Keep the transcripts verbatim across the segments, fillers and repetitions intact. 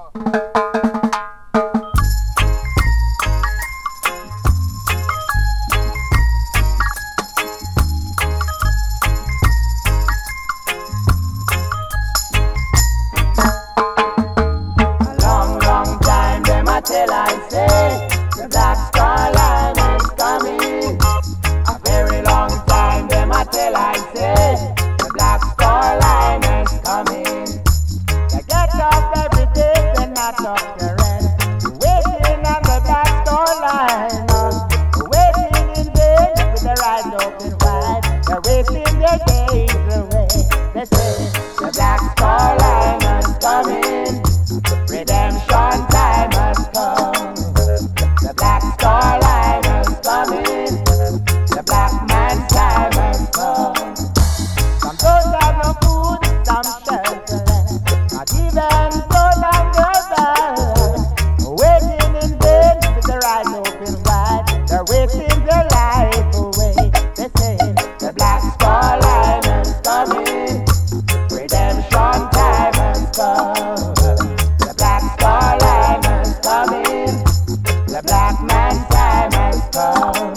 Long, long time them a tell I say the Black Star Line is coming. A very long time them a tell I say the Black Star Line is coming. They get up every day, they not up the rent, waiting on the Black Star Line, waiting in vain with their eyes open wide. They're wasting their days away. They say the Black Star Line is coming. Redemption time has come. The Black Star Line is coming. The black man's time has come. Some don't have no food, some shelterless, not even food on their back. Waiting in vain with their eyes open wide. They're wasting their life away. They say the Black Star Line is coming. Redemption time has come. The Black Star Line is coming. The black man's time has come.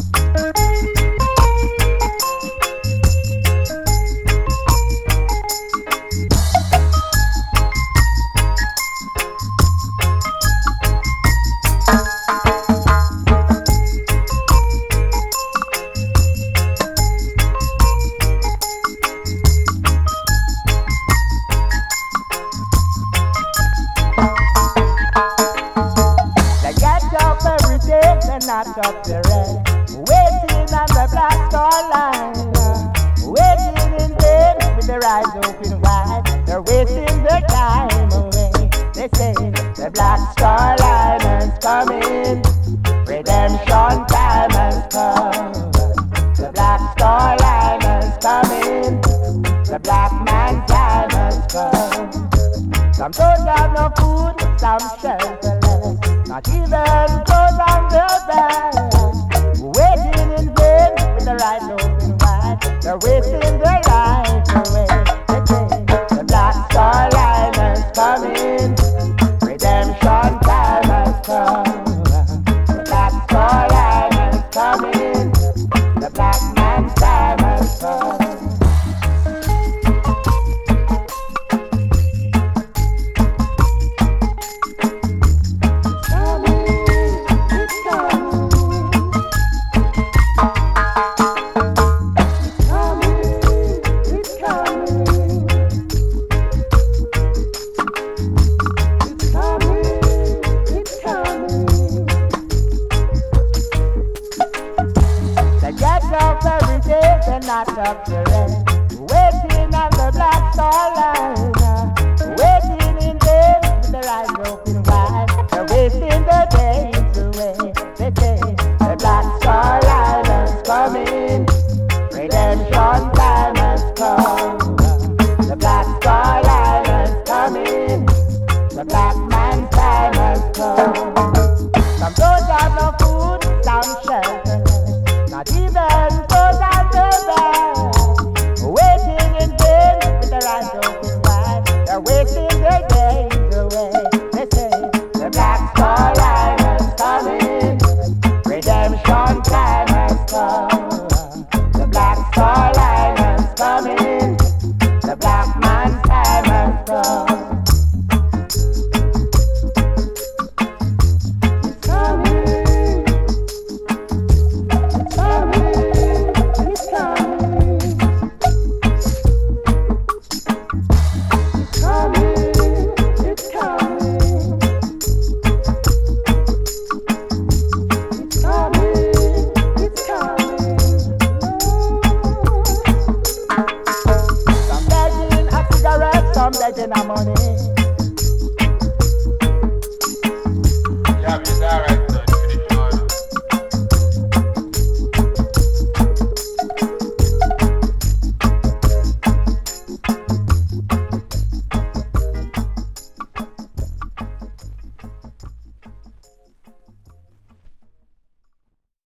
They get up every day, they not up the red, waiting on the Black Star Line, waiting in vain with their eyes open wide. They're wasting their time away. They say the Black Star Line is coming. Redemption time has come. The Black Star Line is coming. The black man's time has come. Some don't have no food, some shelterless, not even clothes on their back. Waiting in vain with their eyes open wide. They're wasting their life away. They say the Black Star Line is coming. Redemption time has come. The Black Star Line is coming. The black man's time has come. They get up every day, they're not up to rent, waiting on the Black Star Line, waiting in vain with their eyes open wide. They're wasting their days away. They say the Black Star Line is coming. Redemption time has come. The Black Star Line is coming. The black man's time has come. Some don't have no food, some shelterless, not even clothes on their back. Waiting in vain with their eyes open wide. They're wasting their days away. They say the Black Star Line is coming. Redemption time has come. The Black Star Line is coming. The black man's time has come. Some begging a money.